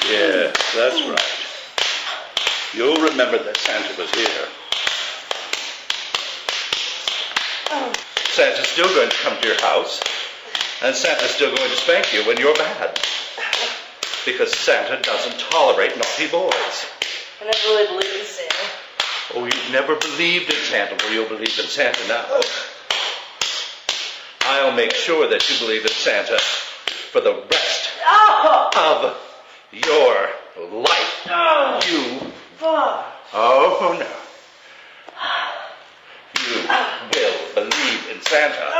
Yes, that's right. You'll remember that Santa was here. Santa's still going to come to your house, and Santa's still going to spank you when you're bad. Because Santa doesn't tolerate naughty boys. I never really believed in Santa. Oh, you've never believed in Santa, well, you'll believe in Santa now. I'll make sure that you believe in Santa for the rest of your life. You... Oh, no. You will believe in Santa.